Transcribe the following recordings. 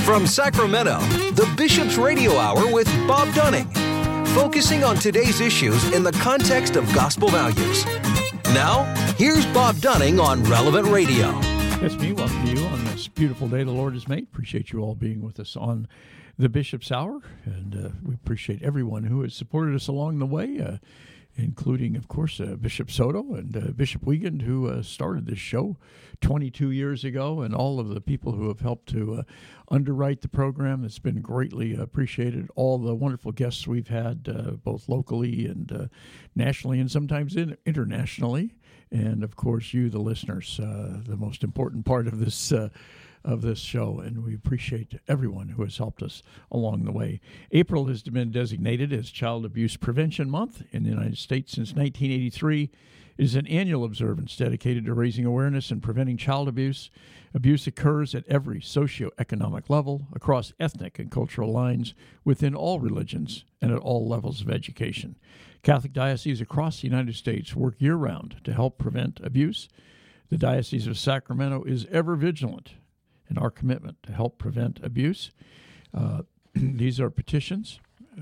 From Sacramento, the Bishop's Radio Hour with Bob Dunning, focusing on today's issues in the context of gospel values. Now, here's Bob Dunning on Relevant Radio. It's me. Welcome to you on this beautiful day the Lord has made. Appreciate you all being with us on the Bishop's Hour, and we appreciate everyone who has supported us along the way, including, of course, Bishop Soto and Bishop Wiegand, who started this show 22 years ago, and all of the people who have helped to underwrite the program. It's been greatly appreciated. All the wonderful guests we've had, both locally and nationally, and sometimes internationally. And, of course, you, the listeners, the most important part of this show, and we appreciate everyone who has helped us along the way. April has been designated as Child Abuse Prevention Month in the United States since 1983. It is an annual observance dedicated to raising awareness and preventing child abuse. Abuse occurs at every socioeconomic level, across ethnic and cultural lines, within all religions, and at all levels of education. Catholic dioceses across the United States work year-round to help prevent abuse. The Diocese of Sacramento is ever vigilant in our commitment to help prevent abuse. These are petitions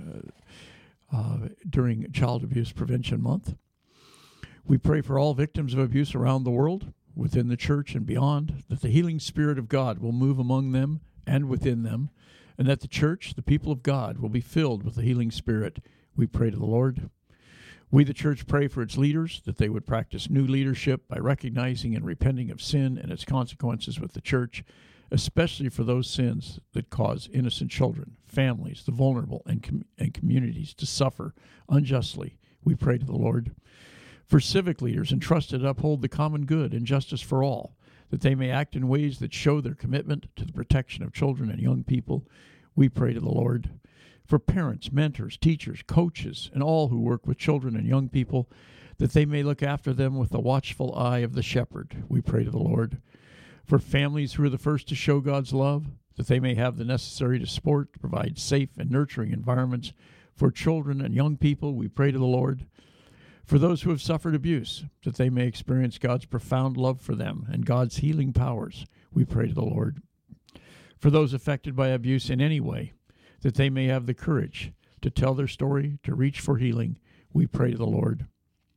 during Child Abuse Prevention Month. We pray for all victims of abuse around the world, within the church and beyond, that the healing Spirit of God will move among them and within them, and that the church, the people of God, will be filled with the healing Spirit. We pray to the Lord. We, the church, pray for its leaders, that they would practice new leadership by recognizing and repenting of sin and its consequences with the church, especially for those sins that cause innocent children, families, the vulnerable, and communities to suffer unjustly. We pray to the Lord. For civic leaders entrusted to uphold the common good and justice for all, that they may act in ways that show their commitment to the protection of children and young people, we pray to the Lord. For parents, mentors, teachers, coaches, and all who work with children and young people, that they may look after them with the watchful eye of the shepherd, we pray to the Lord. For families who are the first to show God's love, that they may have the necessary support to provide safe and nurturing environments for children and young people, we pray to the Lord. For those who have suffered abuse, that they may experience God's profound love for them and God's healing powers, we pray to the Lord. For those affected by abuse in any way, that they may have the courage to tell their story, to reach for healing, we pray to the Lord.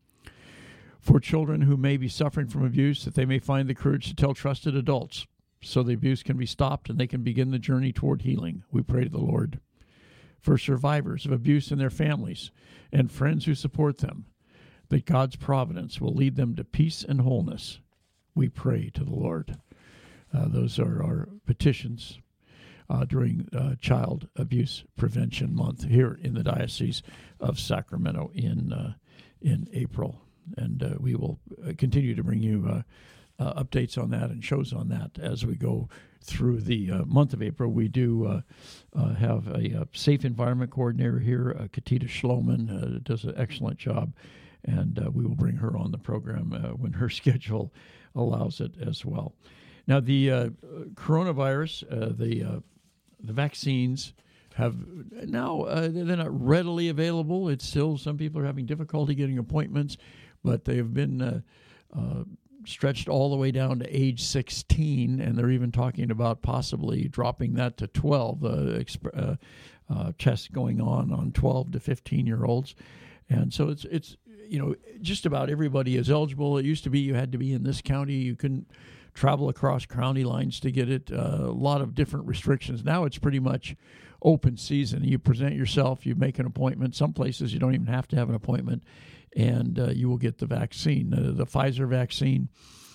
For children who may be suffering from abuse, that they may find the courage to tell trusted adults so the abuse can be stopped and they can begin the journey toward healing, we pray to the Lord. For survivors of abuse and their families and friends who support them, that God's providence will lead them to peace and wholeness, we pray to the Lord. Those are our petitions during Child Abuse Prevention Month here in the Diocese of Sacramento in April. And we will continue to bring you updates on that and shows on that as we go through the month of April. We do have a safe environment coordinator here, Katita Schloman, does an excellent job. And we will bring her on the program when her schedule allows it as well. Now, the coronavirus, the vaccines have now, they're not readily available. It's still, some people are having difficulty getting appointments, but they have been stretched all the way down to age 16, and they're even talking about possibly dropping that to 12, tests going on 12 to 15-year-olds. And so it's just about everybody is eligible. It used to be you had to be in this county. You couldn't travel across county lines to get it. A lot of different restrictions. Now it's pretty much open season. You present yourself, you make an appointment. Some places you don't even have to have an appointment, and you will get the vaccine. The Pfizer vaccine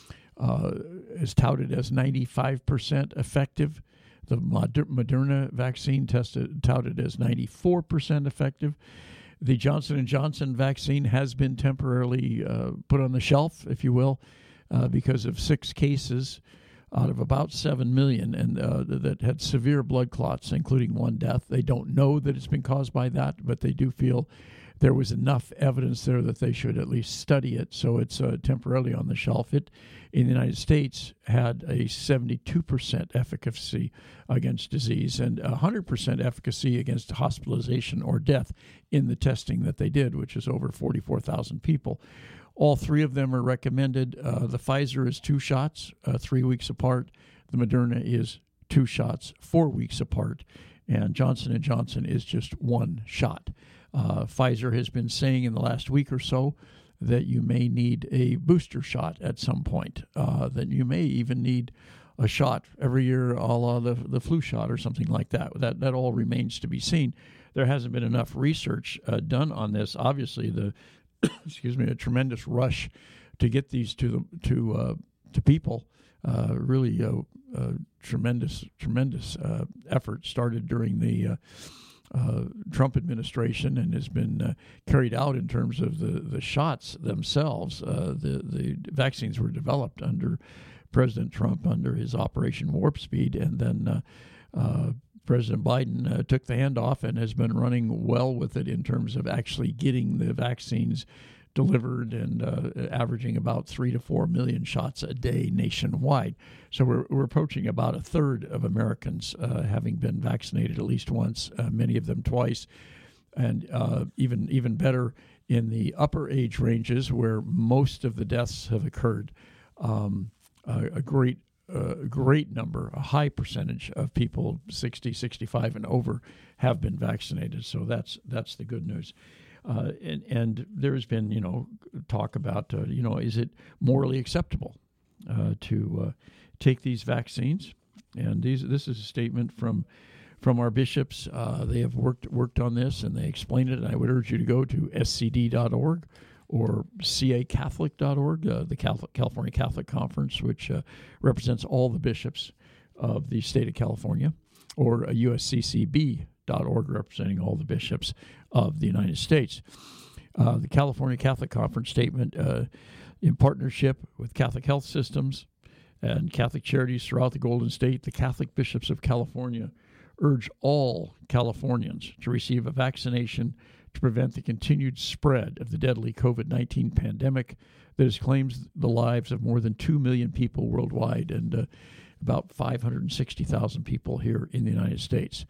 is touted as 95% effective. The Moderna vaccine touted as 94% effective. The Johnson & Johnson vaccine has been temporarily put on the shelf, if you will, because of 6 cases out of about 7 million and that had severe blood clots, including 1 death. They don't know that it's been caused by that, but they do feel there was enough evidence there that they should at least study it, so it's temporarily on the shelf. It, in the United States, had a 72% efficacy against disease and 100% efficacy against hospitalization or death in the testing that they did, which is over 44,000 people. All 3 of them are recommended. The Pfizer is 2 shots, 3 weeks apart. The Moderna is 2 shots 4 weeks apart, and Johnson & Johnson is just 1 shot. Pfizer has been saying in the last week or so that you may need a booster shot at some point, that you may even need a shot every year, a la the flu shot or something like that. That all remains to be seen. There hasn't been enough research done on this. Obviously, a tremendous rush to get these to people. Really tremendous effort started during the Trump administration and has been carried out in terms of the shots themselves. The vaccines were developed under President Trump under his Operation Warp Speed, and then President Biden took the handoff and has been running well with it in terms of actually getting the vaccines delivered and averaging about 3 to 4 million shots a day nationwide. So we're approaching about a third of Americans having been vaccinated at least once, many of them twice, and even better in the upper age ranges where most of the deaths have occurred. A great number, a high percentage of people 60, 65 and over have been vaccinated. So that's the good news. And there's been, talk about, is it morally acceptable to take these vaccines? And this is a statement from our bishops. They have worked on this, and they explain it. And I would urge you to go to scd.org or cacatholic.org, the California Catholic Conference, which represents all the bishops of the state of California, or usccb.org, representing all the bishops of the United States. The California Catholic Conference statement, in partnership with Catholic Health Systems and Catholic Charities throughout the Golden State, the Catholic bishops of California urge all Californians to receive a vaccination to prevent the continued spread of the deadly COVID-19 pandemic that has claimed the lives of more than 2 million people worldwide and about 560,000 people here in the United States.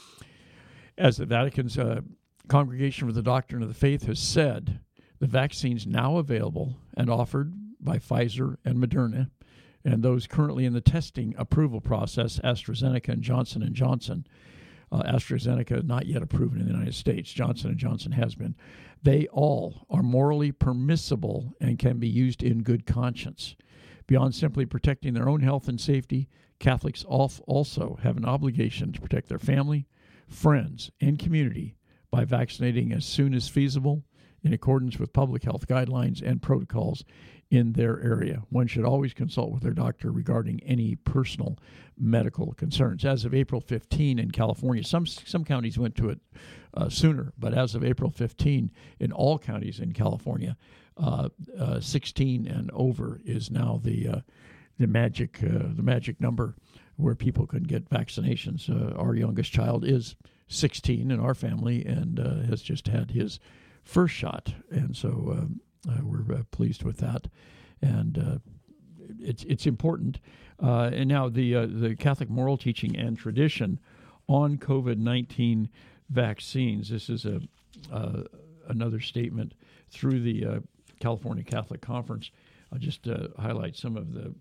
As the Vatican's Congregation for the Doctrine of the Faith has said, the vaccines now available and offered by Pfizer and Moderna, and those currently in the testing approval process, AstraZeneca and Johnson & Johnson, AstraZeneca not yet approved in the United States. Johnson & Johnson has been. They all are morally permissible and can be used in good conscience. Beyond simply protecting their own health and safety, Catholics also have an obligation to protect their family, friends, and community by vaccinating as soon as feasible in accordance with public health guidelines and protocols in their area. One should always consult with their doctor regarding any personal medical concerns. As of April 15 in California, some counties went to it sooner, but as of April 15 in all counties in California, 16 and over is now the magic number where people can get vaccinations. Our youngest child is 16 in our family and has just had his first shot, and so we're pleased with that, and it's important. And now the Catholic moral teaching and tradition on COVID-19 vaccines. This is another statement through the California Catholic Conference. I'll just highlight some of the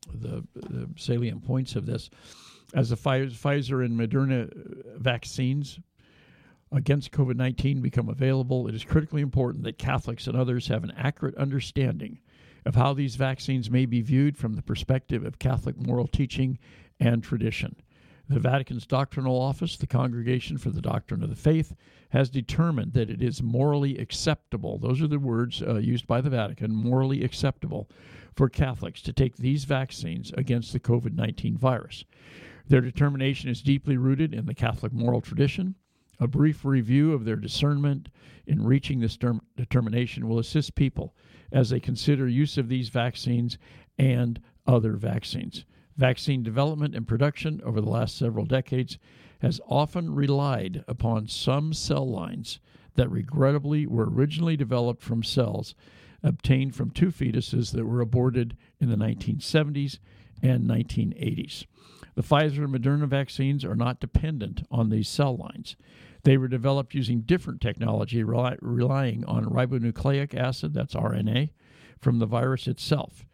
salient points of this. As the Pfizer and Moderna vaccines against COVID-19 become available, it is critically important that Catholics and others have an accurate understanding of how these vaccines may be viewed from the perspective of Catholic moral teaching and tradition. The Vatican's doctrinal office, the Congregation for the Doctrine of the Faith, has determined that it is morally acceptable, those are the words used by the Vatican, morally acceptable for Catholics to take these vaccines against the COVID-19 virus. Their determination is deeply rooted in the Catholic moral tradition. A brief review of their discernment in reaching this determination will assist people as they consider use of these vaccines and other vaccines. Vaccine development and production over the last several decades has often relied upon some cell lines that regrettably were originally developed from cells obtained from 2 fetuses that were aborted in the 1970s and 1980s. The Pfizer and Moderna vaccines are not dependent on these cell lines. They were developed using different technology relying on ribonucleic acid, that's RNA, from the virus itself.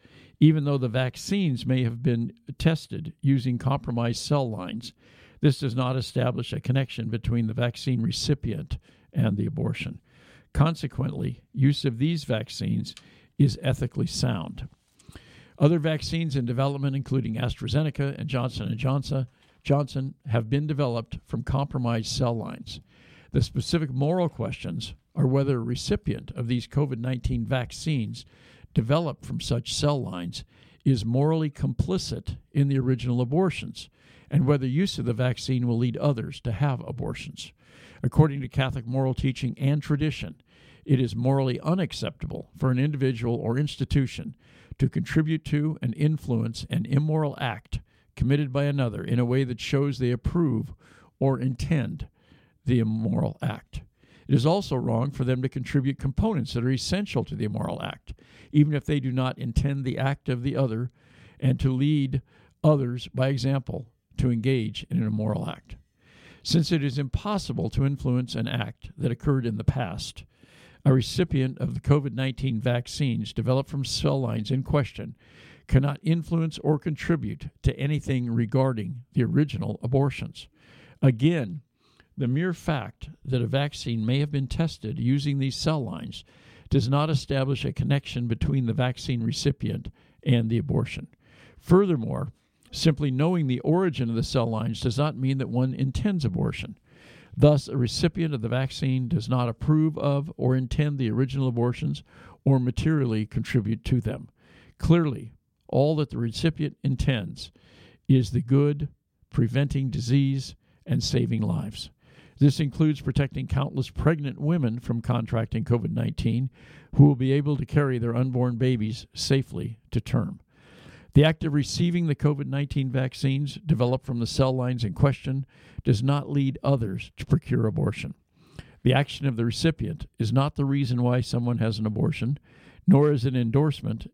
Even though the vaccines may have been tested using compromised cell lines, this does not establish a connection between the vaccine recipient and the abortion. Consequently, use of these vaccines is ethically sound. Other vaccines in development, including AstraZeneca and Johnson & Johnson, have been developed from compromised cell lines. The specific moral questions are whether a recipient of these COVID-19 vaccines developed from such cell lines is morally complicit in the original abortions, and whether use of the vaccine will lead others to have abortions. According to Catholic moral teaching and tradition, it is morally unacceptable for an individual or institution to contribute to and influence an immoral act committed by another in a way that shows they approve or intend the immoral act. It is also wrong for them to contribute components that are essential to the immoral act, even if they do not intend the act of the other, and to lead others by example to engage in an immoral act. Since it is impossible to influence an act that occurred in the past, a recipient of the COVID-19 vaccines developed from cell lines in question cannot influence or contribute to anything regarding the original abortions. Again, the mere fact that a vaccine may have been tested using these cell lines does not establish a connection between the vaccine recipient and the abortion. Furthermore, simply knowing the origin of the cell lines does not mean that one intends abortion. Thus, a recipient of the vaccine does not approve of or intend the original abortions or materially contribute to them. Clearly, all that the recipient intends is the good, preventing disease, and saving lives. This includes protecting countless pregnant women from contracting COVID-19 who will be able to carry their unborn babies safely to term. The act of receiving the COVID-19 vaccines developed from the cell lines in question does not lead others to procure abortion. The action of the recipient is not the reason why someone has an abortion, nor is it an endorsement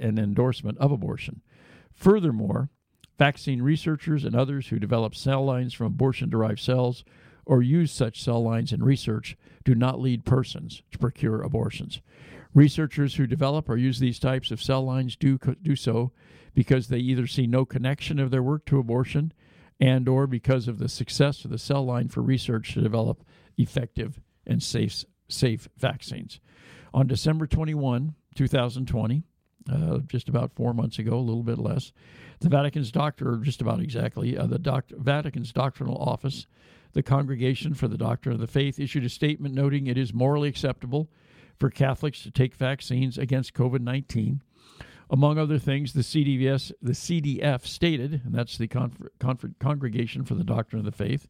of abortion. Furthermore, vaccine researchers and others who develop cell lines from abortion-derived cells or use such cell lines in research do not lead persons to procure abortions. Researchers who develop or use these types of cell lines do so because they either see no connection of their work to abortion and or because of the success of the cell line for research to develop effective and safe vaccines. On December 21, 2020, just about 4 months ago, a little bit less, the Vatican's Vatican's Doctrinal Office, the Congregation for the Doctrine of the Faith, issued a statement noting it is morally acceptable for Catholics to take vaccines against COVID-19. Among other things, the CDF stated, and that's the Congregation for the Doctrine of the Faith,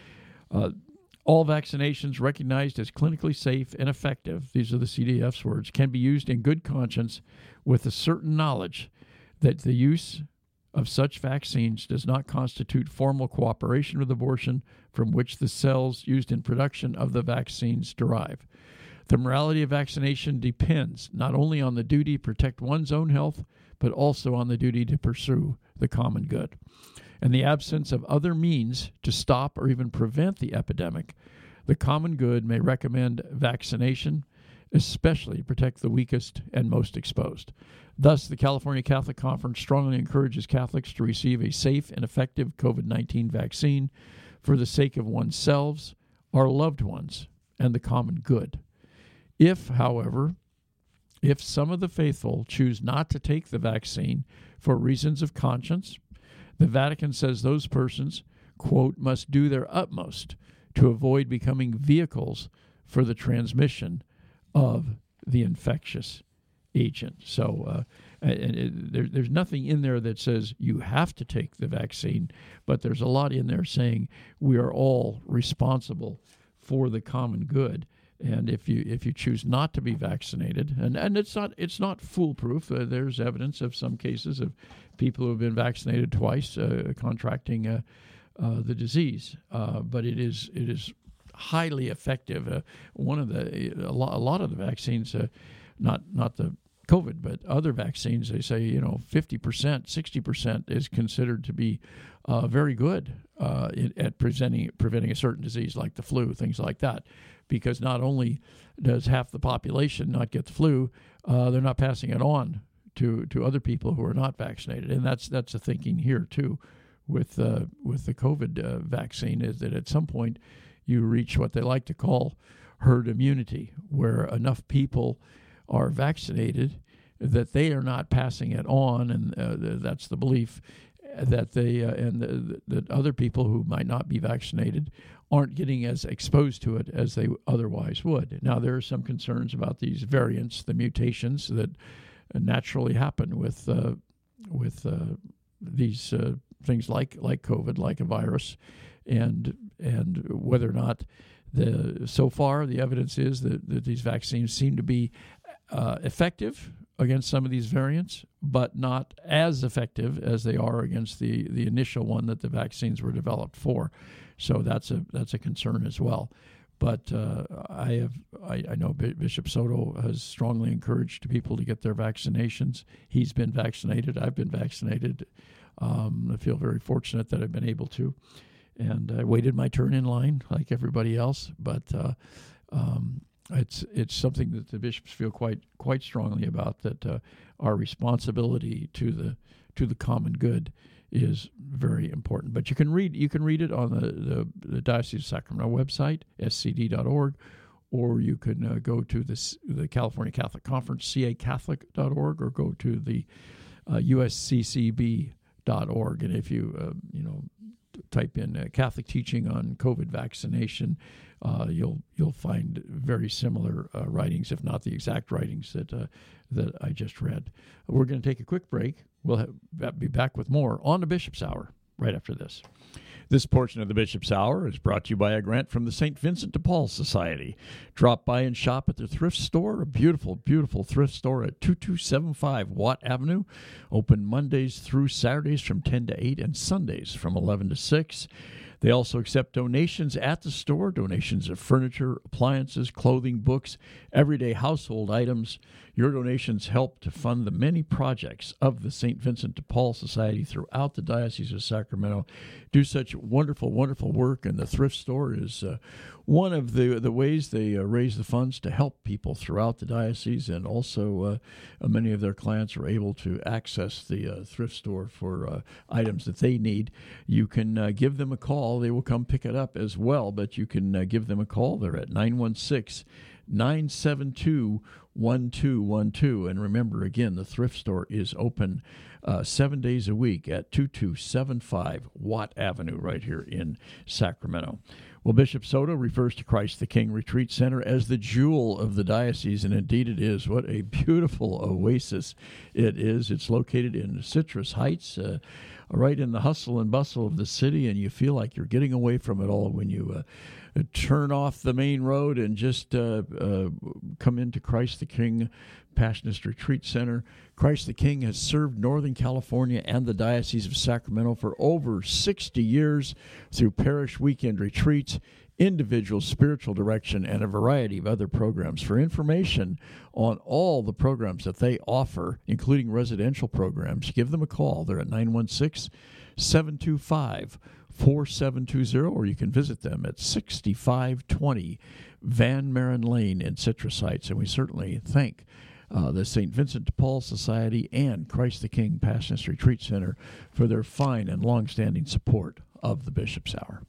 all vaccinations recognized as clinically safe and effective, these are the CDF's words, can be used in good conscience with a certain knowledge that the use of such vaccines does not constitute formal cooperation with abortion from which the cells used in production of the vaccines derive. The morality of vaccination depends not only on the duty to protect one's own health, but also on the duty to pursue the common good. In the absence of other means to stop or even prevent the epidemic, the common good may recommend vaccination, especially to protect the weakest and most exposed. Thus, the California Catholic Conference strongly encourages Catholics to receive a safe and effective COVID-19 vaccine for the sake of oneself, our loved ones, and the common good. If, however, some of the faithful choose not to take the vaccine for reasons of conscience, the Vatican says those persons, quote, must do their utmost to avoid becoming vehicles for the transmission of the infectious agent. So there's nothing in there that says you have to take the vaccine, but there's a lot in there saying we are all responsible for the common good. And if you choose not to be vaccinated, and it's not foolproof. There's evidence of some cases of people who have been vaccinated twice contracting the disease, but it is highly effective. A lot of the vaccines, not the COVID, but other vaccines, they say 50%, 60% is considered to be very good at preventing a certain disease like the flu, things like that. Because not only does half the population not get the flu, they're not passing it on to other people who are not vaccinated. And that's the thinking here too, with the COVID vaccine, is that at some point you reach what they like to call herd immunity, where enough people are vaccinated that they are not passing it on, and that's the belief, that that other people who might not be vaccinated aren't getting as exposed to it as they otherwise would. Now, there are some concerns about these variants, the mutations that naturally happen with these things like COVID, like a virus, and whether or not so far the evidence is that these vaccines seem to be effective against some of these variants, but not as effective as they are against the initial one that the vaccines were developed for. So that's a concern as well. But I know Bishop Soto has strongly encouraged people to get their vaccinations. He's been vaccinated. I've been vaccinated. I feel very fortunate that I've been able to. And I waited my turn in line like everybody else. But it's something that the bishops feel quite strongly about, that our responsibility to the common good is very important. But you can read it on the Diocese of Sacramento website, scd.org, or you can go to the California Catholic Conference, cacatholic.org, or go to the usccb.org. And if you type in Catholic teaching on COVID vaccination, you'll find very similar writings, if not the exact writings that I just read. We're going to take a quick break. We'll be back with more on the Bishop's Hour right after this. This portion of the Bishop's Hour is brought to you by a grant from the St. Vincent de Paul Society. Drop by and shop at their thrift store, a beautiful, beautiful thrift store at 2275 Watt Avenue. Open Mondays through Saturdays from 10 to 8 and Sundays from 11 to 6. They also accept donations at the store, donations of furniture, appliances, clothing, books, everyday household items. Your donations help to fund the many projects of the St. Vincent de Paul Society throughout the Diocese of Sacramento. Do such wonderful, wonderful work, and the thrift store is one of the ways they raise the funds to help people throughout the diocese, and also many of their clients are able to access the thrift store for items that they need. You can give them a call. They will come pick it up as well, but you can give them a call. They're at 916-972-1212. And remember, again, the thrift store is open 7 days a week at 2275 Watt Avenue right here in Sacramento. Well, Bishop Soto refers to Christ the King Retreat Center as the jewel of the diocese, and indeed it is. What a beautiful oasis it is. It's located in Citrus Heights, right in the hustle and bustle of the city, and you feel like you're getting away from it all when you turn off the main road and just come into Christ the King Passionist Retreat Center. Christ the King has served Northern California and the Diocese of Sacramento for over 60 years through parish weekend retreats, individual spiritual direction, and a variety of other programs. For information on all the programs that they offer, including residential programs, give them a call. They're at 916-725-4720, or you can visit them at 6520 Van Maren Lane in Citrus Heights. And we certainly thank the St. Vincent de Paul Society and Christ the King Passionist Retreat Center for their fine and long-standing support of the Bishop's Hour.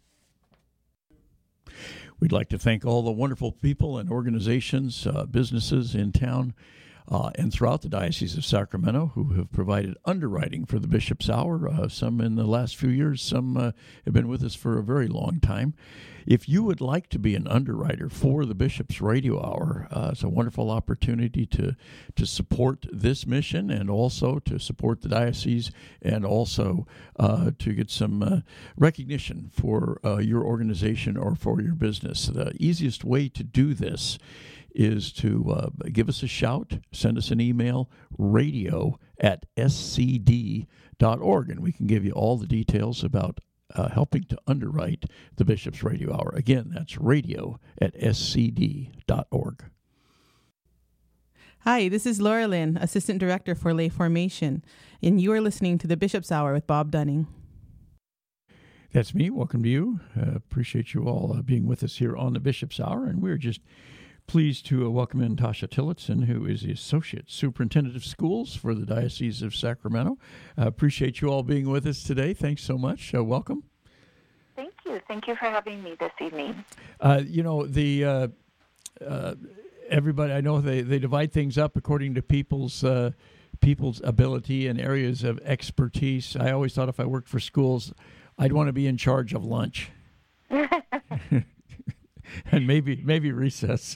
We'd like to thank all the wonderful people and organizations, businesses in town and throughout the Diocese of Sacramento who have provided underwriting for the Bishop's Hour, some in the last few years, some have been with us for a very long time. If you would like to be an underwriter for the Bishop's Radio Hour, it's a wonderful opportunity to support this mission and also to support the diocese, and also to get some recognition for your organization or for your business. The easiest way to do this is to give us a shout, send us an email, radio@scd.org, and we can give you all the details about helping to underwrite the Bishop's Radio Hour. Again, that's radio@scd.org. Hi, this is Laura Lynn, Assistant Director for Lay Formation, and you are listening to the Bishop's Hour with Bob Dunning. That's me. Welcome to you. Appreciate you all being with us here on the Bishop's Hour, and we're just Pleased to welcome in Tasha Tillotson, who is the Associate Superintendent of Schools for the Diocese of Sacramento. Appreciate you all being with us today. Thanks so much. Welcome. Thank you. Thank you for having me this evening. Everybody, I know they divide things up according to people's ability and areas of expertise. I always thought if I worked for schools, I'd want to be in charge of lunch. And maybe recess.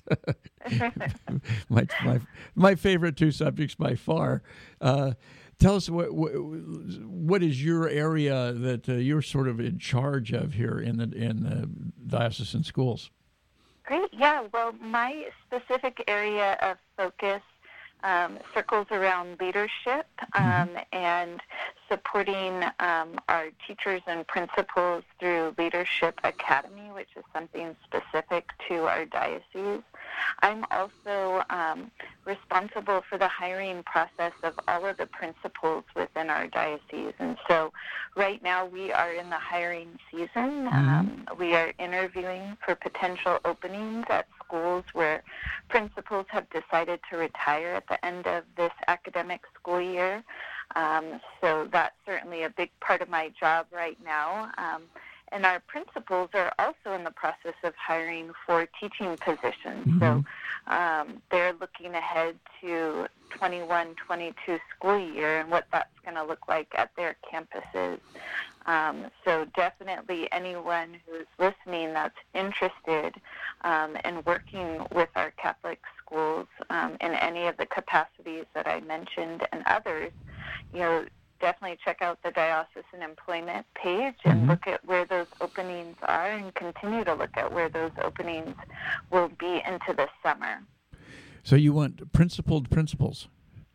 my favorite two subjects by far. Tell us what is your area that you're sort of in charge of here in the diocesan schools? Great. Yeah. Well, my specific area of focus circles around leadership and supporting our teachers and principals through Leadership Academy, which is something specific to our diocese. I'm also responsible for the hiring process of all of the principals within our diocese. And so right now we are in the hiring season. We are interviewing for potential openings at schools where principals have decided to retire at the end of this academic school year. So that's certainly a big part of my job right now. And our principals are also in the process of hiring for teaching positions. So they're looking ahead to 21-22 school year and what that's going to look like at their campuses. So definitely anyone who's listening that's interested in working with our Catholic schools in any of the capacities that I mentioned and others, definitely check out the diocesan employment page and look at where those openings are and continue to look at where those openings will be into the summer. So you want principled principals?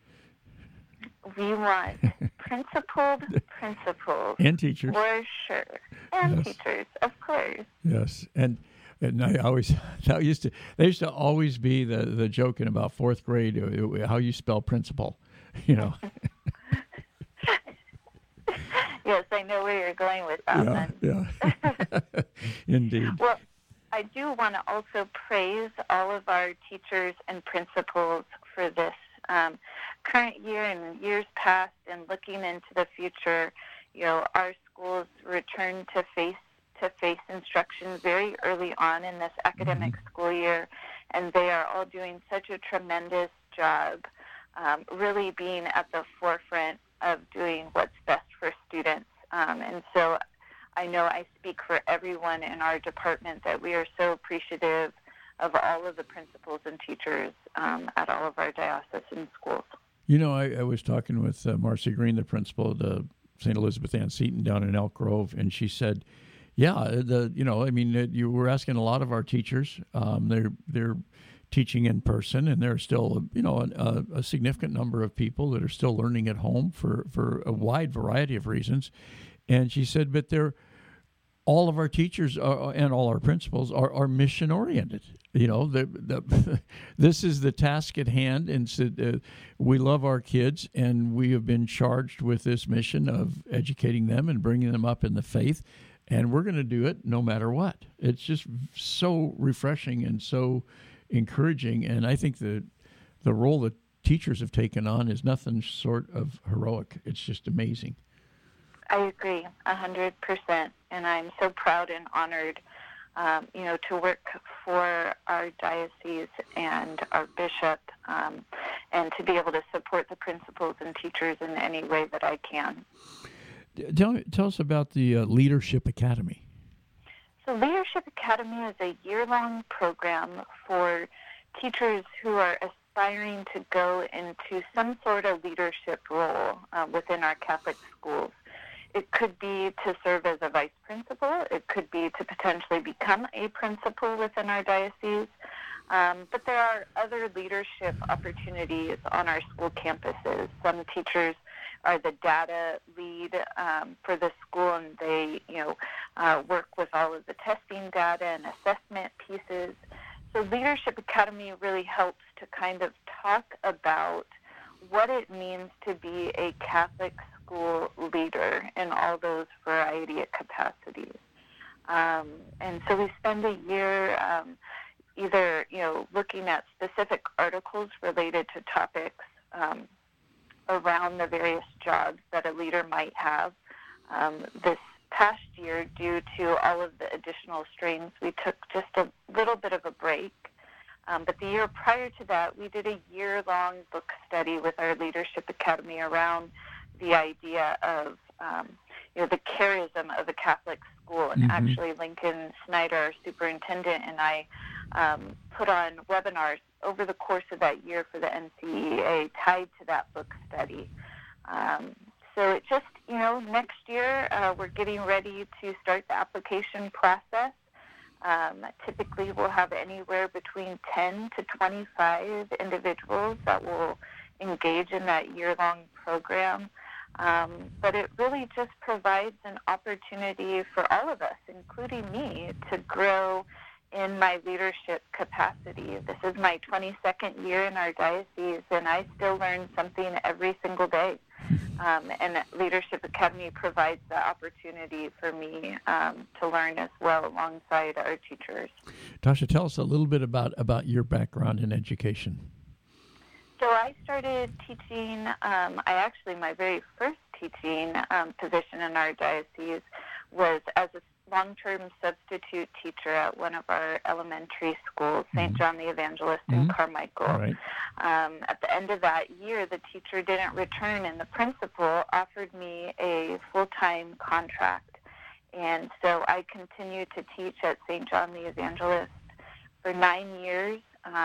We want principled principals. And teachers. For sure. And teachers, of course. Yes. And I always, there used to always be the joking about fourth grade, how you spell principal, Yes, I know where you're going with that one. Yeah. Indeed. Well, I do want to also praise all of our teachers and principals for this current year and years past, and looking into the future. Our schools return to face-to-face instruction very early on in this academic school year, and they are all doing such a tremendous job, really being at the forefront of doing what's best for students. And so I know I speak for everyone in our department that we are so appreciative of all of the principals and teachers at all of our diocesan schools. I was talking with Marcy Green, the principal of the St. Elizabeth Ann Seton down in Elk Grove, and she said, you were asking a lot of our teachers. They're teaching in person, and there's still, a significant number of people that are still learning at home for a wide variety of reasons. And she said, but all of our teachers and all our principals are mission oriented. This is the task at hand, and so, we love our kids, and we have been charged with this mission of educating them and bringing them up in the faith, and we're going to do it no matter what. It's just so refreshing and so encouraging, and I think the role that teachers have taken on is nothing short of heroic. It's just amazing. I agree 100%, and I'm so proud and honored, to work for our diocese and our bishop, and to be able to support the principals and teachers in any way that I can. Tell us about the Leadership Academy. So Leadership Academy is a year-long program for teachers who are aspiring to go into some sort of leadership role within our Catholic schools. It could be to serve as a vice principal. It could be to potentially become a principal within our diocese. But there are other leadership opportunities on our school campuses. Some teachers are the data lead for the school, and they work with all of the testing data and assessment pieces. So Leadership Academy really helps to kind of talk about what it means to be a Catholic school leader in all those variety of capacities. And so we spend a year either, looking at specific articles related to topics around the various jobs that a leader might have. This past year, due to all of the additional strains, we took just a little bit of a break. But the year prior to that, we did a year-long book study with our Leadership Academy around the idea of, the charism of a Catholic school. And actually, Lincoln Snyder, our superintendent, and I put on webinars over the course of that year for the NCEA tied to that book study. So it just, next year we're getting ready to start the application process. Typically we'll have anywhere between 10 to 25 individuals that will engage in that year-long program. But it really just provides an opportunity for all of us, including me, to grow in my leadership capacity. This is my 22nd year in our diocese, and I still learn something every single day. And Leadership Academy provides the opportunity for me to learn as well alongside our teachers. Tasha, tell us a little bit about your background in education. So I started teaching, my very first teaching position in our diocese was as a long-term substitute teacher at one of our elementary schools, St. John the Evangelist in Carmichael. Right. At the end of that year, the teacher didn't return, and the principal offered me a full-time contract. And so I continued to teach at St. John the Evangelist for 9 years,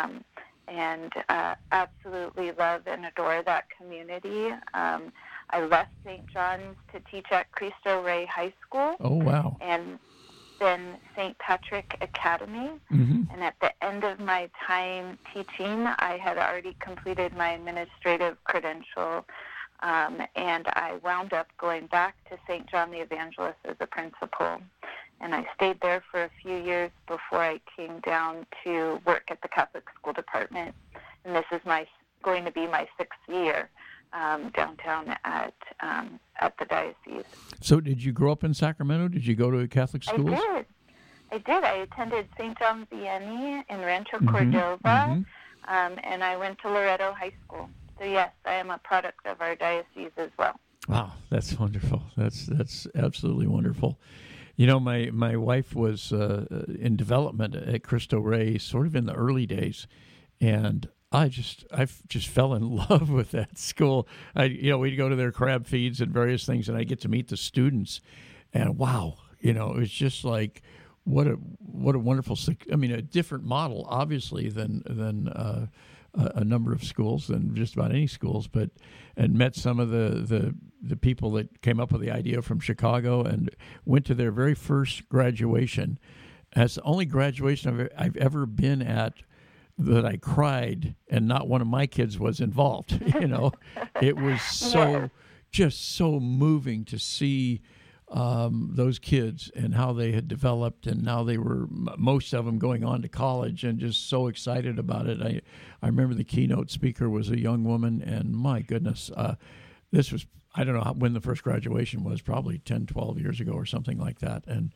and absolutely love and adore that community. I left St. John's to teach at Cristo Rey High School. Oh, wow. And then St. Patrick Academy. And at the end of my time teaching, I had already completed my administrative credential, and I wound up going back to St. John the Evangelist as a principal. And I stayed there for a few years before I came down to work at the Catholic School Department. And this is going to be my 6th year downtown at the diocese. So did you grow up in Sacramento? Did you go to Catholic schools? I did. I attended St. John's Vianney in Rancho Cordova, and I went to Loretto High School. So yes, I am a product of our diocese as well. Wow, that's wonderful. That's absolutely wonderful. My wife was in development at Cristo Rey sort of in the early days, and I just fell in love with that school. We'd go to their crab feeds and various things, and I get to meet the students, and wow, it was just like what a wonderful. A different model, obviously, than a number of schools, than just about any schools, and met some of the people that came up with the idea from Chicago, and went to their very first graduation. That's the only graduation I've ever been at that I cried and not one of my kids was involved. It was just so moving to see those kids and how they had developed, and now they were, most of them, going on to college, and just so excited about it. I remember the keynote speaker was a young woman, and my goodness, this was, I don't know when the first graduation was, probably 10, 12 years ago or something like that. And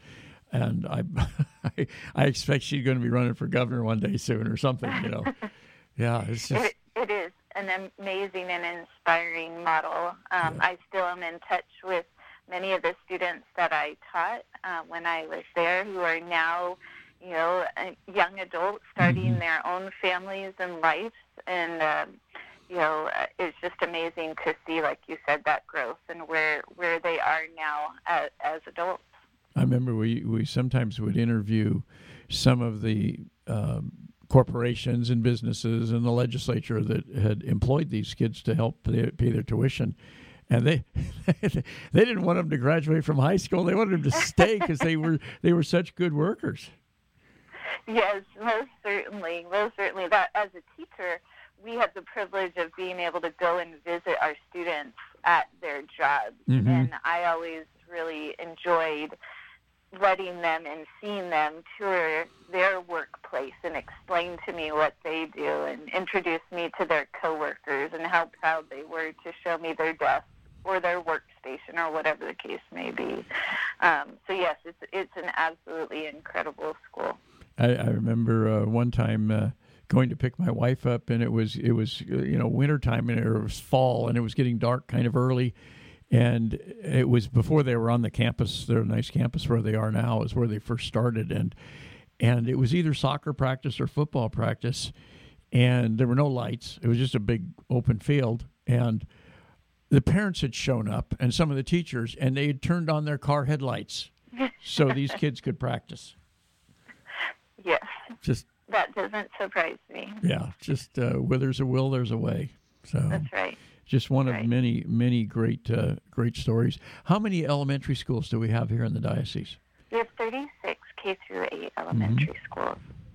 I expect she's going to be running for governor one day soon or something, Yeah, it's just... It is an amazing and inspiring model. I still am in touch with many of the students that I taught when I was there, who are now, young adults starting their own families and lives. And, it's just amazing to see, like you said, that growth and where they are now as adults. I remember we sometimes would interview some of the corporations and businesses and the legislature that had employed these kids to help pay their tuition. And they didn't want them to graduate from high school. They wanted them to stay because they were such good workers. Yes, most certainly. That, as a teacher, we had the privilege of being able to go and visit our students at their jobs. And I always really enjoyed letting them and seeing them tour their workplace and explain to me what they do and introduce me to their coworkers and how proud they were to show me their desk or their workstation or whatever the case may be. So yes, it's an absolutely incredible school. I remember one time going to pick my wife up, and it was wintertime, and it was fall, and it was getting dark kind of early. And it was before they were on the campus, their nice campus where they are now, is where they first started. And it was either soccer practice or football practice. And there were no lights. It was just a big open field. And the parents had shown up, and some of the teachers, and they had turned on their car headlights so these kids could practice. Yes. Just that doesn't surprise me. Yeah, just where there's a will, there's a way. So that's right. Just one of many, many great stories. How many elementary schools do we have here in the diocese? We have 36 K through 8 elementary schools.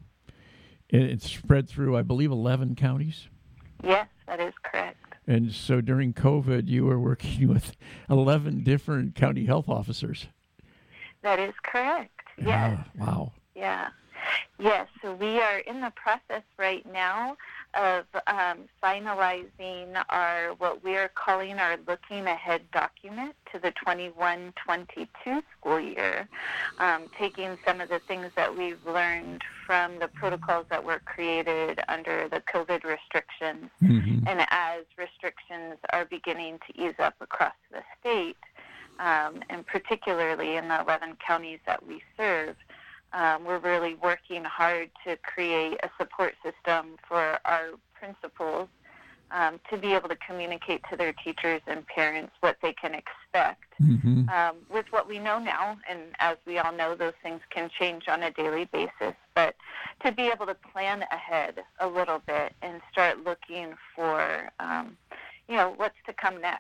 It's spread through, I believe, 11 counties? Yes, that is correct. And so during COVID, you were working with 11 different county health officers. That is correct, yes. Wow. Yeah. Yes, so we are in the process right now of finalizing what we are calling our looking ahead document to the 21-22 school year, taking some of the things that we've learned from the protocols that were created under the COVID restrictions, and as restrictions are beginning to ease up across the state, and particularly in the 11 counties that we serve, we're really working hard to create a support system for our principals to be able to communicate to their teachers and parents what they can expect with what we know now. And as we all know, those things can change on a daily basis. But to be able to plan ahead a little bit and start looking for, what's to come next.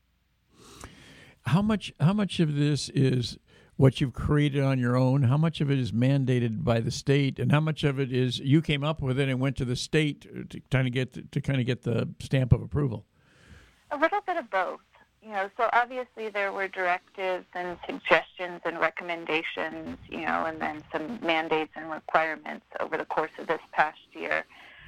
How much of this is what you've created on your own? How much of it is mandated by the state, and how much of it is you came up with it and went to the state to kind of get the stamp of approval? A little bit of both. So obviously there were directives and suggestions and recommendations, and then some mandates and requirements over the course of this past year.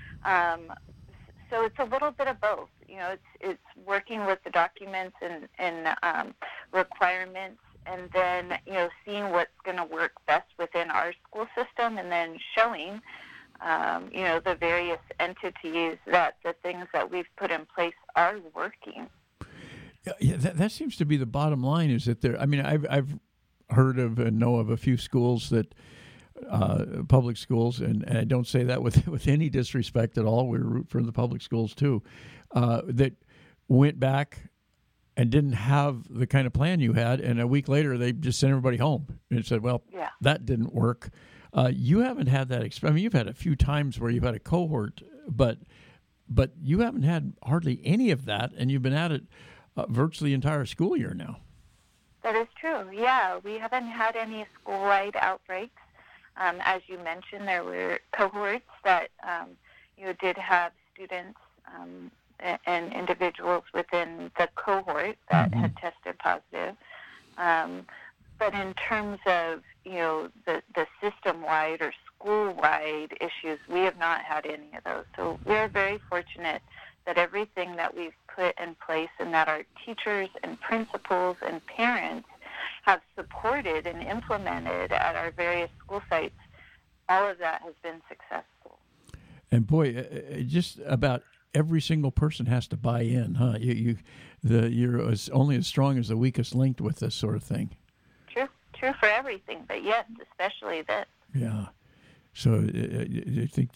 So it's a little bit of both. It's working with the documents and requirements, and then, seeing what's going to work best within our school system, and then showing, the various entities that the things that we've put in place are working. Yeah, that seems to be the bottom line, is that I've heard of and know of a few schools that, public schools, and I don't say that with any disrespect at all. We root for the public schools too, that went back and didn't have the kind of plan you had, and a week later they just sent everybody home and said, well, that didn't work. You haven't had that experience. You've had a few times where you've had a cohort, but you haven't had hardly any of that, and you've been at it virtually the entire school year now. That is true. Yeah, we haven't had any school-wide outbreaks. As you mentioned, there were cohorts that did have students and individuals within the cohort that had tested positive. But in terms of, the system-wide or school-wide issues, we have not had any of those. So we're very fortunate that everything that we've put in place and that our teachers and principals and parents have supported and implemented at our various school sites, all of that has been successful. And boy, just about every single person has to buy in, huh? You're only as strong as the weakest link with this sort of thing. True for everything, but yes, especially this. Yeah. So I think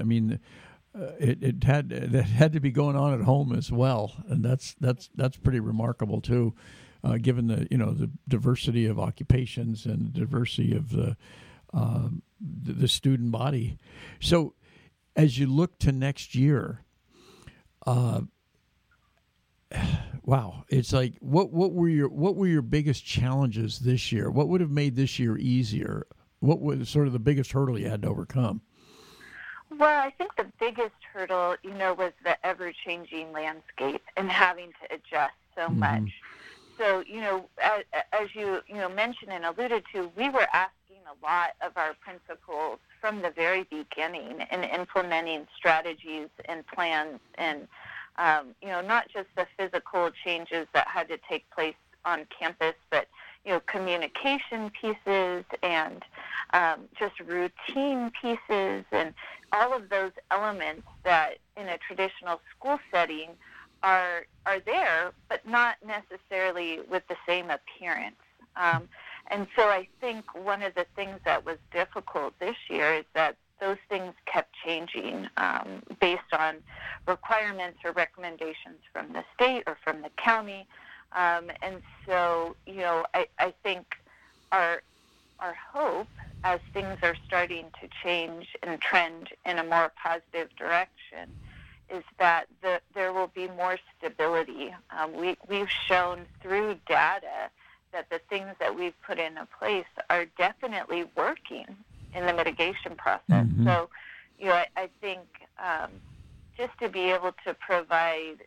it had to be going on at home as well, and that's pretty remarkable too, given the diversity of occupations and diversity of the student body. So as you look to next year, wow, it's like what were your biggest challenges this year? What would have made this year easier? What was sort of the biggest hurdle you had to overcome? Well, I think the biggest hurdle, was the ever-changing landscape and having to adjust so much. So, as you mentioned and alluded to, we were asking a lot of our principals from the very beginning in implementing strategies and plans and, not just the physical changes that had to take place on campus, but, communication pieces and just routine pieces and all of those elements that in a traditional school setting are there, but not necessarily with the same appearance. And so I think one of the things that was difficult this year is that those things kept changing based on requirements or recommendations from the state or from the county. And so, I think our hope as things are starting to change and trend in a more positive direction is that there will be more stability. We've shown through data that the things that we've put into place are definitely working in the mitigation process. Mm-hmm. So, I think just to be able to provide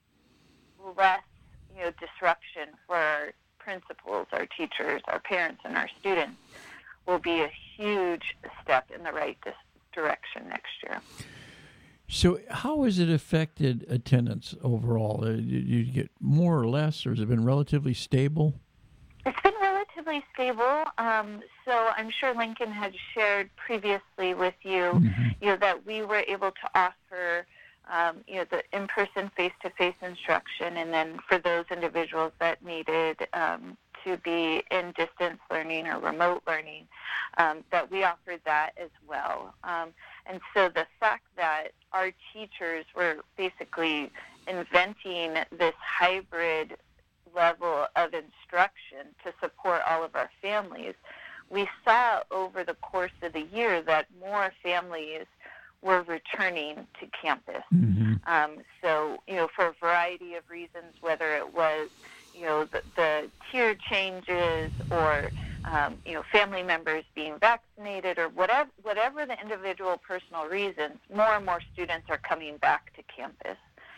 less, disruption for our principals, our teachers, our parents, and our students will be a huge step in the right direction next year. So how has it affected attendance overall? Did you get more or less, or has it been relatively stable? It's been relatively stable. So I'm sure Lincoln had shared previously with you, that we were able to offer, the in-person, face-to-face instruction, and then for those individuals that needed to be in distance learning or remote learning, that we offered that as well. And so the fact that our teachers were basically inventing this hybrid level of instruction to support all of our families, we saw over the course of the year that more families were returning to campus. Mm-hmm. So, for a variety of reasons, whether it was, the tier changes or, family members being vaccinated or whatever the individual personal reasons, more and more students are coming back to campus.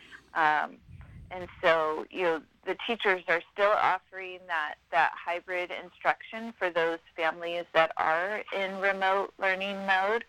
And so, the teachers are still offering that hybrid instruction for those families that are in remote learning mode.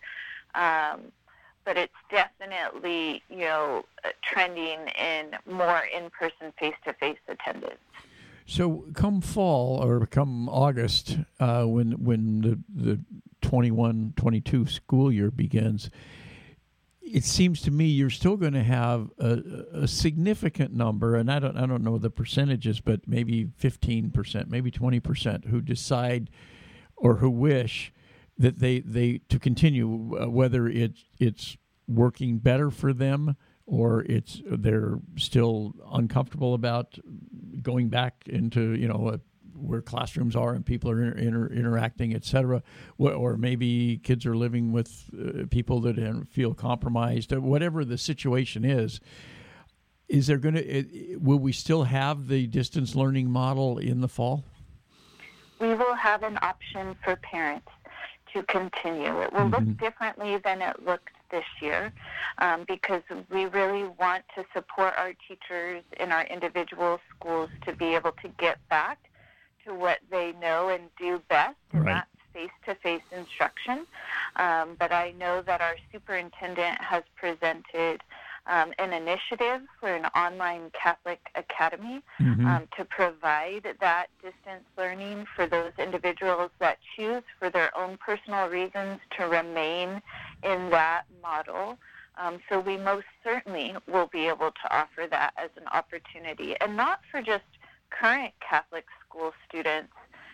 But it's definitely, trending in more in-person, face-to-face attendance. So come fall or come August, when the 21-22 school year begins, it seems to me you're still going to have a significant number, and I don't know the percentages, but maybe 15%, maybe 20% who decide or who wish that they to continue, whether it's working better for them or they're still uncomfortable about going back into where classrooms are and people are interacting, etc. Or maybe kids are living with people that feel compromised. Whatever the situation is there will we still have the distance learning model in the fall? We will have an option for parents to continue. It will look differently than it looked this year, because we really want to support our teachers in our individual schools to be able to get back to what they know and do best, and that's face-to-face instruction. But I know that our superintendent has presented an initiative for an online Catholic academy to provide that distance learning for those individuals that choose for their own personal reasons to remain in that model. So we most certainly will be able to offer that as an opportunity, and not for just current Catholic school students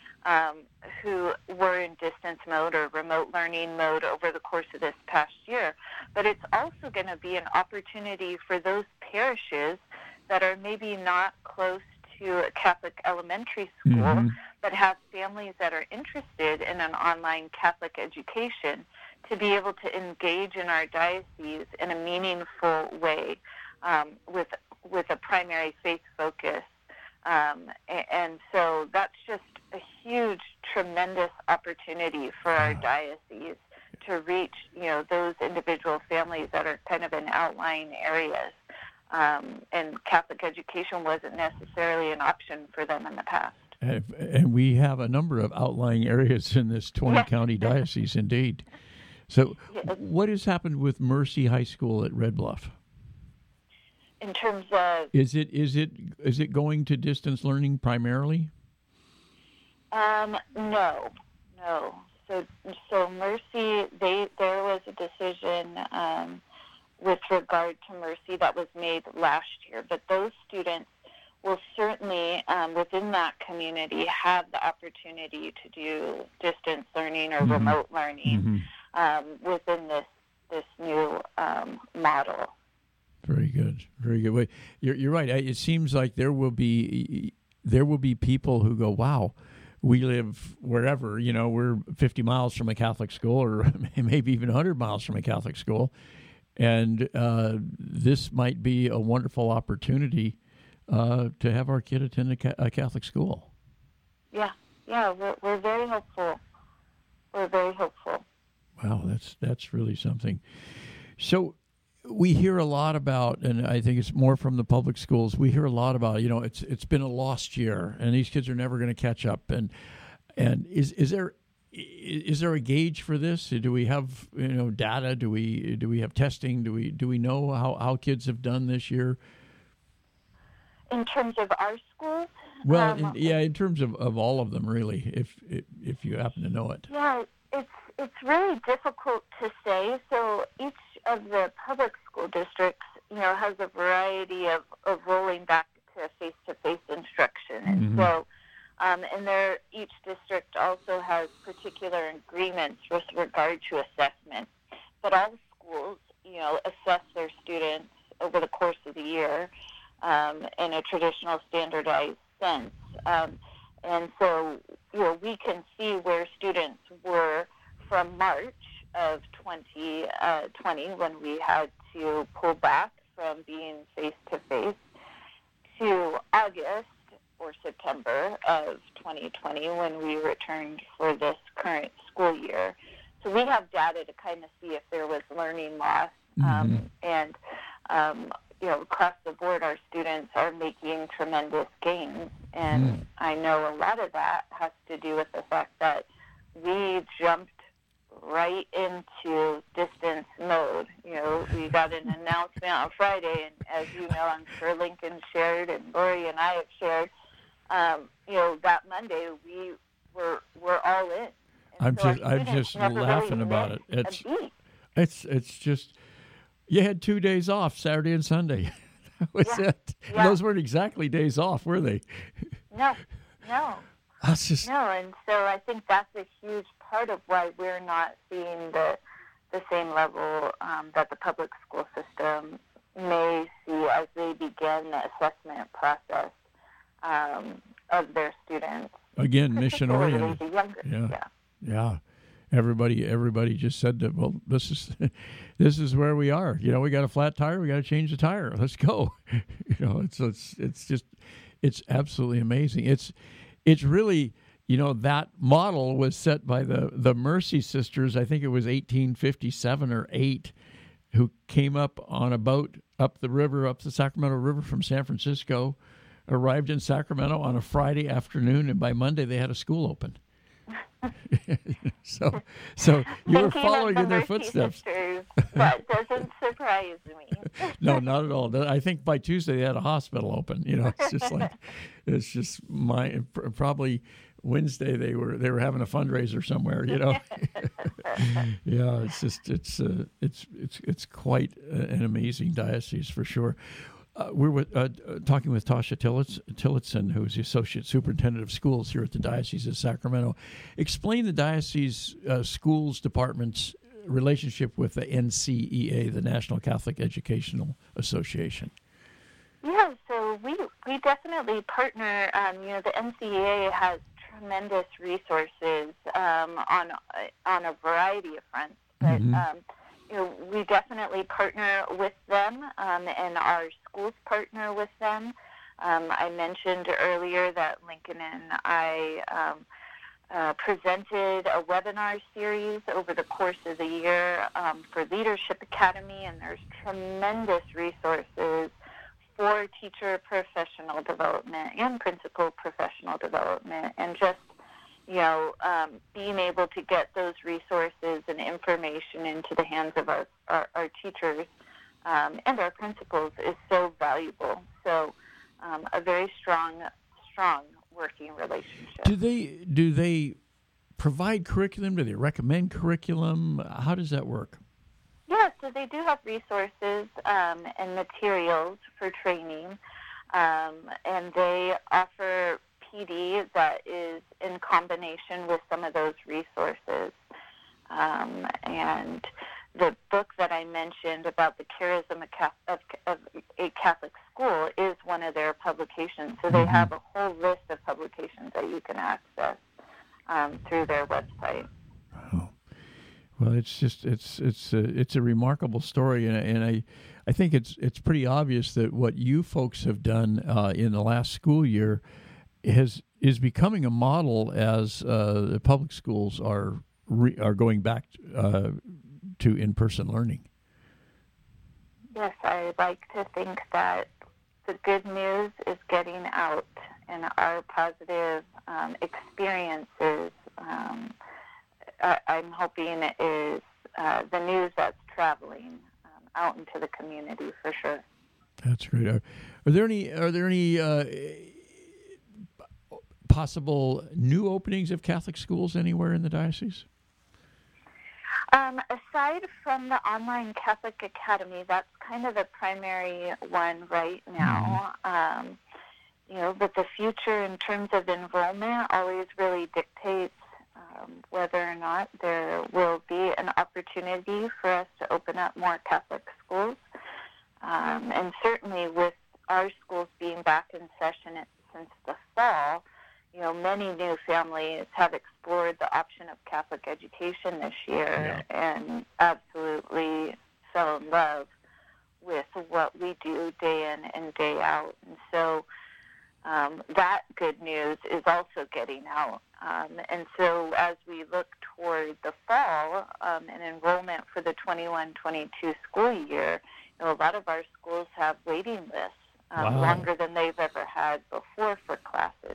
who were in distance mode or remote learning mode over the course of this past year, but it's also going to be an opportunity for those parishes that are maybe not close to a Catholic elementary school, but have families that are interested in an online Catholic education to be able to engage in our diocese in a meaningful way with a primary faith focus. And so that's just a huge, tremendous opportunity for our diocese to reach, those individual families that are kind of in outlying areas. And Catholic education wasn't necessarily an option for them in the past. And we have a number of outlying areas in this 20-county diocese, indeed. So what has happened with Mercy High School at Red Bluff? In terms of... Is it going to distance learning primarily? No. So Mercy, there was a decision with regard to Mercy that was made last year, but those students will certainly, within that community, have the opportunity to do distance learning or remote learning within this new model. Very good, very good. Wait, you're right. It seems like there will be people who go, wow. We live wherever, we're 50 miles from a Catholic school or maybe even 100 miles from a Catholic school. And this might be a wonderful opportunity to have our kid attend a Catholic school. Yeah, we're very hopeful. We're very hopeful. Wow, that's really something. So we hear a lot about, and I think it's more from the public schools, we hear a lot about, it's been a lost year and these kids are never going to catch up. And is there a gauge for this? Do we have, data? Do we have testing? Do we know how kids have done this year? In terms of our schools? Well, in terms of all of them, really, if you happen to know it. Yeah, it's really difficult to say. So each of the public school districts, has a variety of rolling back to face-to-face instruction. And so, and each district also has particular agreements with regard to assessment. But all schools, assess their students over the course of the year in a traditional standardized sense. And so, we can see where students were from March of 2020 when we had to pull back from being face-to-face to August or September of 2020 when we returned for this current school year. So we have data to kind of see if there was learning loss. And across the board, our students are making tremendous gains. And I know a lot of that has to do with the fact that we jumped right into distance mode. We got an announcement on Friday, and as you know, I'm sure Lincoln shared and Lori and I have shared, that Monday we're all in. And I'm just laughing really about it. It's just, you had 2 days off, Saturday and Sunday. That was it. Yeah. Those weren't exactly days off, were they? No. That's just... No, and so I think that's a huge part of why we're not seeing the same level that the public school system may see as they begin the assessment process of their students. Again, mission-oriented. The younger. Yeah. Everybody just said that. Well, this is where we are. We got a flat tire. We got to change the tire. Let's go. It's absolutely amazing. It's really, that model was set by the Mercy sisters. I think it was 1857 or 8, who came up on a boat up the Sacramento River from San Francisco, arrived in Sacramento on a Friday afternoon, and by Monday they had a school open. so you were following in their footsteps. Sisters, that doesn't surprise me. No, not at all. I think by Tuesday they had a hospital open. It's just probably Wednesday they were having a fundraiser somewhere. Yeah, it's quite an amazing diocese for sure. We're talking with Tasha Tillotson, who's the Associate Superintendent of Schools here at the Diocese of Sacramento. Explain the Diocese Schools Department's relationship with the NCEA, the National Catholic Educational Association. Yeah, so we definitely partner. The NCEA has tremendous resources on a variety of fronts, but we definitely partner with them, and our schools partner with them. I mentioned earlier that Lincoln and I presented a webinar series over the course of the year for Leadership Academy, and there's tremendous resources for teacher professional development and principal professional development, and just being able to get those resources and information into the hands of our teachers and our principals is so valuable. So a very strong working relationship. Do they provide curriculum? Do they recommend curriculum? How does that work? Yeah, so they do have resources and materials for training, and they offer PD that is in combination with some of those resources. And the book that I mentioned about the charism of a Catholic school is one of their publications. So they have a whole list of publications that you can access through their website. Oh. Well, it's a remarkable story, and I think it's pretty obvious that what you folks have done in the last school year is becoming a model as the public schools are going back to in-person learning. Yes, I like to think that the good news is getting out, and our positive experiences, I'm hoping, is the news that's traveling out into the community for sure. That's great. Are there any possible new openings of Catholic schools anywhere in the diocese? Aside from the online Catholic Academy, that's kind of the primary one right now. But the future in terms of enrollment always really dictates whether or not there will be an opportunity for us to open up more Catholic schools. And certainly with our schools being back in session since the fall, many new families have explored the option of Catholic education this year and absolutely fell in love with what we do day in and day out. And so that good news is also getting out. And so as we look toward the fall and enrollment for the 21-22 school year, a lot of our schools have waiting lists longer than they've ever had before for classes.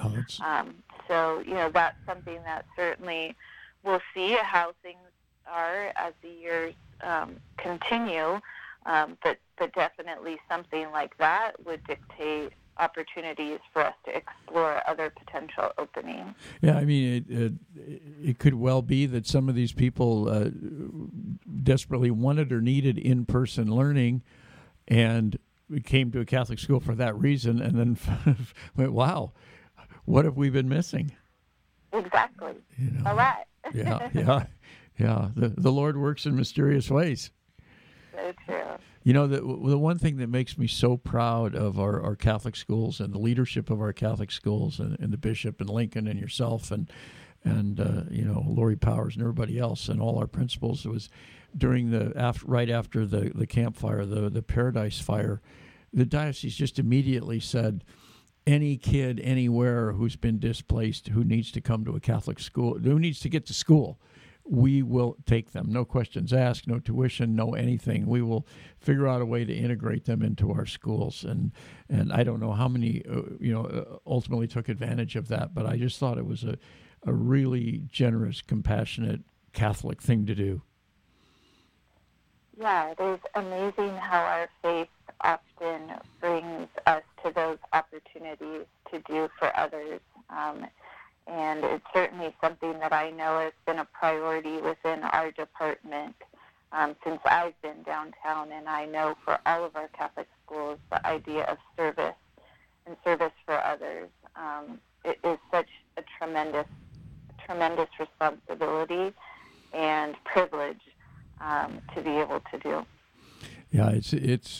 So, that's something that certainly we'll see how things are as the years continue, but definitely something like that would dictate opportunities for us to explore other potential openings. Yeah, I mean, it could well be that some of these people desperately wanted or needed in-person learning, and we came to a Catholic school for that reason, and then went, wow, what have we been missing? Exactly. A lot. Yeah. The Lord works in mysterious ways. So true. The one thing that makes me so proud of our Catholic schools and the leadership of our Catholic schools and the bishop and Lincoln and yourself and Lori Powers and everybody else and all our principals, was during right after the campfire, the Paradise Fire, the diocese just immediately said, any kid anywhere who's been displaced, who needs to come to a Catholic school, who needs to get to school, we will take them. No questions asked, no tuition, no anything. We will figure out a way to integrate them into our schools. And I don't know how many, ultimately took advantage of that, but I just thought it was a really generous, compassionate Catholic thing to do. Yeah, it is amazing how our faith often brings us to those opportunities to do for others. And it's certainly something that I know has been a priority within our department since I've been downtown. And I know for all of our Catholic schools, the idea of service and service for others, it is such a tremendous responsibility and privilege to be able to do. Yeah, it's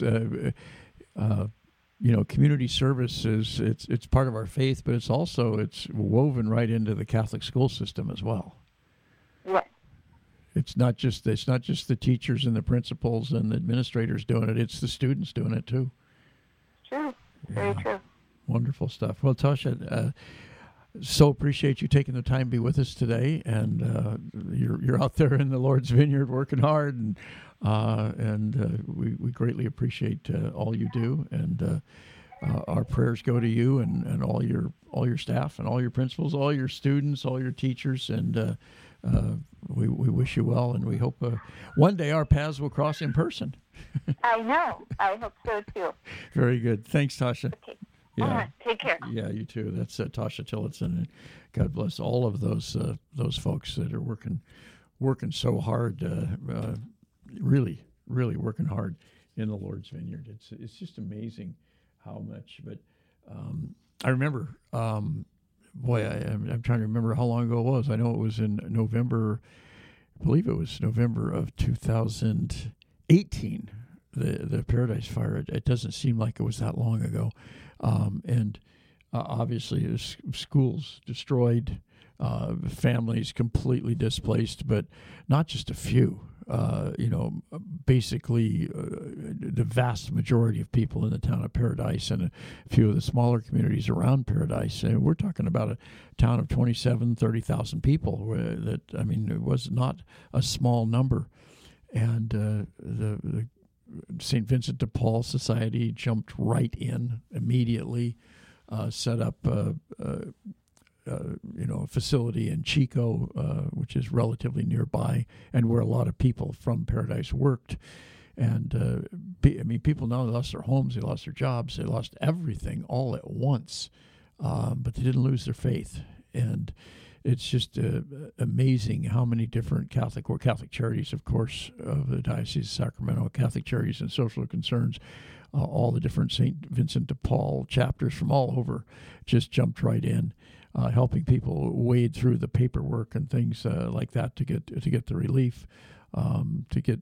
community service it's part of our faith, but it's woven right into the Catholic school system as well. Yes. It's not just the teachers and the principals and the administrators doing it; it's the students doing it too. True. Very true. Wonderful stuff. Well, Tasha, so appreciate you taking the time to be with us today, and you're out there in the Lord's vineyard working hard, and we greatly appreciate all you do, and our prayers go to you and all your staff and all your principals, all your students, all your teachers, and we wish you well, and we hope one day our paths will cross in person. I know. I hope so too. Very good. Thanks, Tasha. Okay. Yeah. Take care. Yeah, you too. That's Tasha Tillotson, and God bless all of those folks that are working so hard, really working hard in the Lord's vineyard. It's just amazing how much. But I remember, I'm trying to remember how long ago it was. I know it was in November. I believe it was November of 2018. The Paradise Fire. It doesn't seem like it was that long ago, and obviously, it was schools destroyed, families completely displaced, but not just a few. Basically, the vast majority of people in the town of Paradise and a few of the smaller communities around Paradise. And we're talking about a town of 30,000 people. It was not a small number. And the St. Vincent de Paul Society jumped right in immediately, set up a facility in Chico, which is relatively nearby, and where a lot of people from Paradise worked. And people not only lost their homes, they lost their jobs, they lost everything all at once, but they didn't lose their faith. And it's just amazing how many different Catholic charities, of course, of the Diocese of Sacramento, Catholic Charities and Social Concerns, all the different St. Vincent de Paul chapters from all over just jumped right in, helping people wade through the paperwork and things like that to get the relief, to get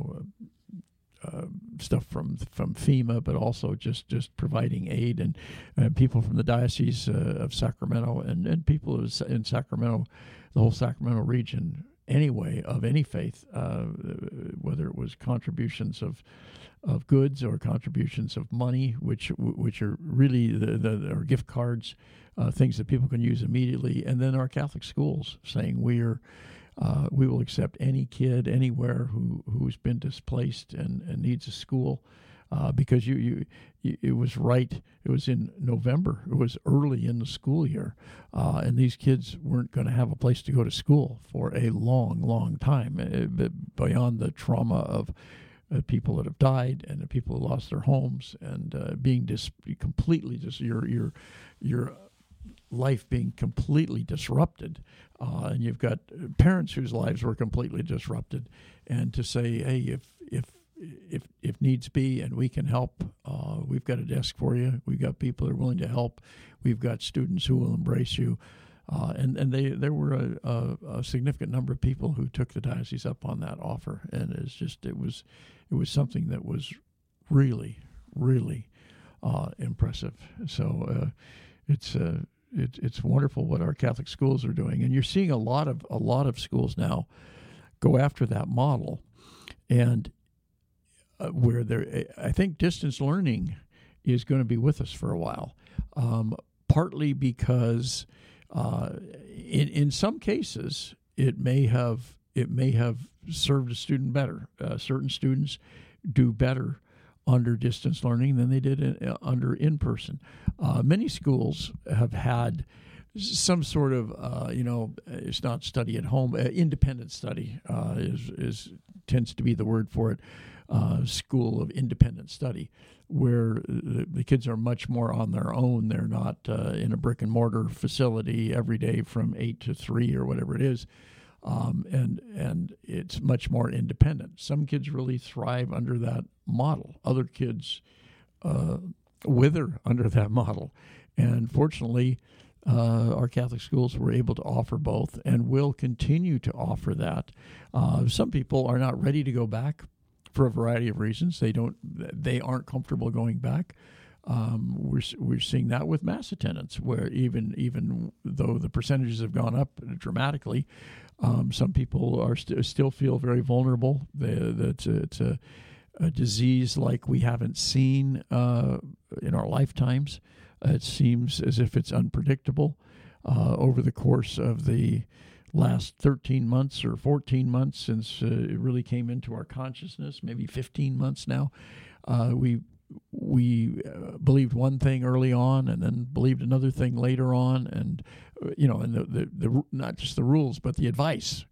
stuff from FEMA, but also just providing aid, and people from the Diocese of Sacramento and people in Sacramento, the whole Sacramento region anyway, of any faith, whether it was contributions of goods or contributions of money, which are really or gift cards, things that people can use immediately, and then our Catholic schools saying we will accept any kid anywhere who's been displaced and needs a school, because it was in November. It was early in the school year, and these kids weren't going to have a place to go to school for a long time, beyond the trauma of people that have died and the people who lost their homes, and being completely your life being completely disrupted, and you've got parents whose lives were completely disrupted, and to say, hey, if needs be, and we can help, we've got a desk for you. We've got people that are willing to help. We've got students who will embrace you, and there were a significant number of people who took the diocese up on that offer, and it was something that was really impressive. So it's wonderful what our Catholic schools are doing, and you're seeing a lot of schools now go after that model, and where I think distance learning is going to be with us for a while, partly because in some cases it may have served a student better. Certain students do better under distance learning than they did under in-person. Many schools have had some sort of, it's not study at home, independent study tends to be the word for it, school of independent study, where the kids are much more on their own. They're not in a brick and mortar facility every day from 8 to 3 or whatever it is. And it's much more independent. Some kids really thrive under that model. Other kids wither under that model. And fortunately, our Catholic schools were able to offer both and will continue to offer that. Some people are not ready to go back for a variety of reasons. They aren't comfortable going back. We're seeing that with mass attendance, where even though the percentages have gone up dramatically, some people are still feel very vulnerable. It's a disease like we haven't seen in our lifetimes. It seems as if it's unpredictable. Over the course of the last 13 months or 14 months since it really came into our consciousness, maybe 15 months now, we believed one thing early on and then believed another thing later on, and and the not just the rules but the advice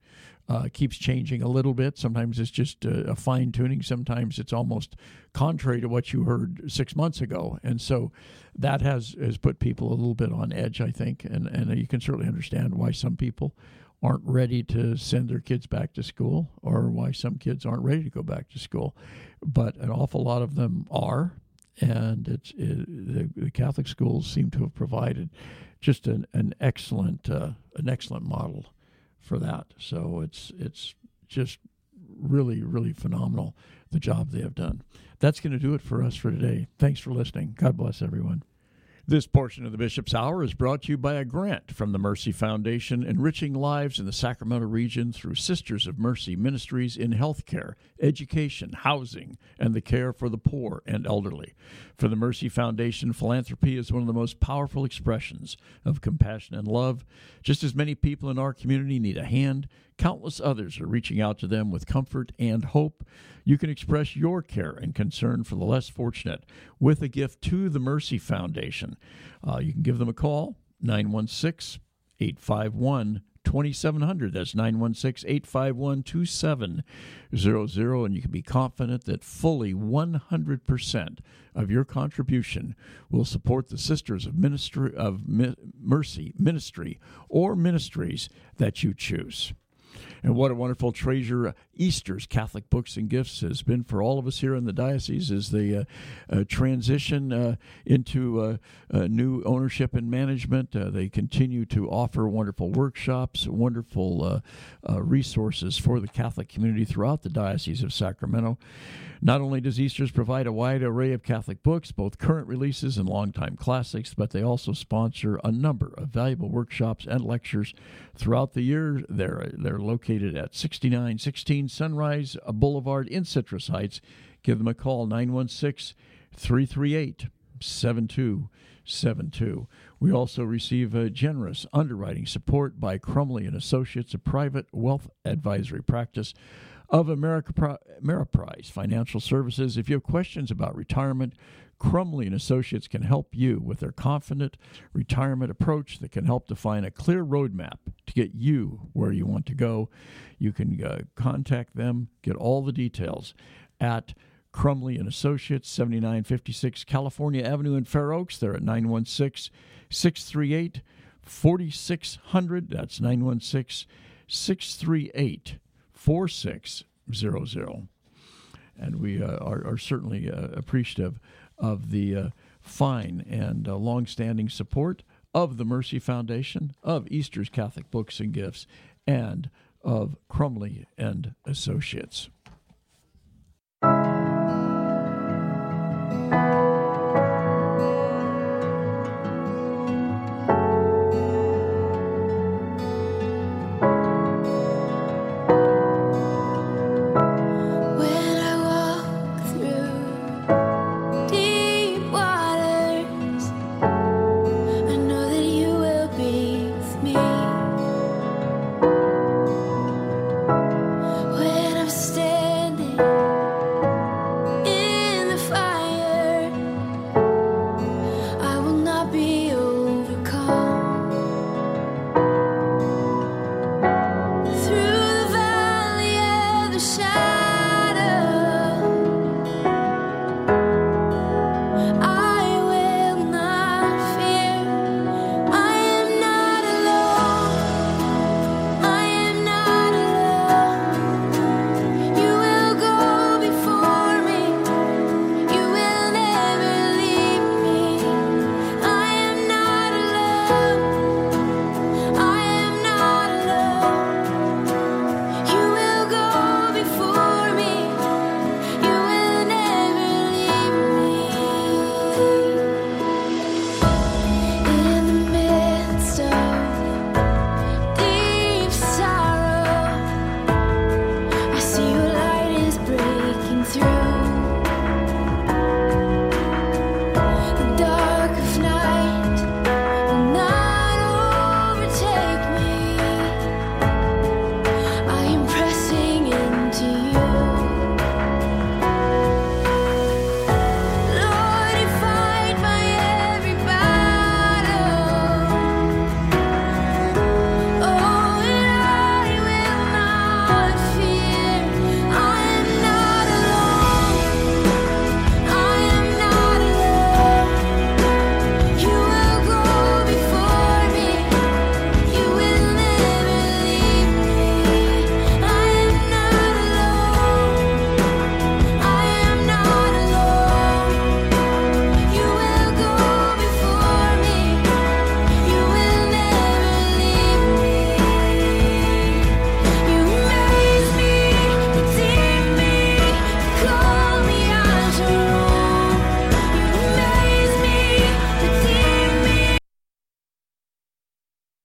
keeps changing a little bit. Sometimes it's just a fine-tuning. Sometimes it's almost contrary to what you heard 6 months ago. And so that has put people a little bit on edge, I think. And you can certainly understand why some people aren't ready to send their kids back to school, or why some kids aren't ready to go back to school. But an awful lot of them are. And the Catholic schools seem to have provided just an excellent model for that. So it's just really, really phenomenal, the job they have done. That's going to do it for us for today. Thanks for listening. God bless everyone. This portion of the Bishop's Hour is brought to you by a grant from the Mercy Foundation, enriching lives in the Sacramento region through Sisters of Mercy ministries in healthcare, education, housing, and the care for the poor and elderly. For the Mercy Foundation, philanthropy is one of the most powerful expressions of compassion and love. Just as many people in our community need a hand, countless others are reaching out to them with comfort and hope. You can express your care and concern for the less fortunate with a gift to the Mercy Foundation. You can give them a call, 916-851-2700. That's 916-851-2700. And you can be confident that fully 100% of your contribution will support the Sisters of Mercy ministry or ministries that you choose. And what a wonderful treasure Easter's Catholic Books and Gifts has been for all of us here in the diocese as they transition into new ownership and management. They continue to offer wonderful workshops, wonderful resources for the Catholic community throughout the Diocese of Sacramento. Not only does Easter's provide a wide array of Catholic books, both current releases and longtime classics, but they also sponsor a number of valuable workshops and lectures throughout the year. They're located at 6916 Sunrise Boulevard in Citrus Heights. Give them a call, 916-338-7272. We also receive generous underwriting support by Crumley & Associates, a private wealth advisory practice of Ameriprise Financial Services. If you have questions about retirement, Crumley & Associates can help you with their confident retirement approach that can help define a clear roadmap to get you where you want to go. You can contact them, get all the details at Crumley & Associates, 7956 California Avenue in Fair Oaks. They're at 916-638-4600. That's 916-638-4600. And we are certainly appreciative of the fine and long-standing support of the Mercy Foundation, of Easter's Catholic Books and Gifts, and of Crumley & Associates.